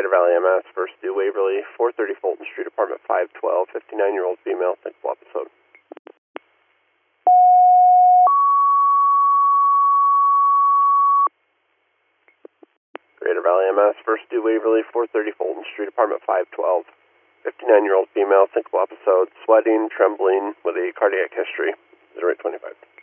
Greater Valley MS, First Due Waverly, 430 Fulton Street, apartment 512, 59-year-old female, thinkable episode. Greater Valley MS, First Due Waverly, 430 Fulton Street, apartment 512, 59-year-old female, thinkable episode, sweating, trembling, with a cardiac history, 0825.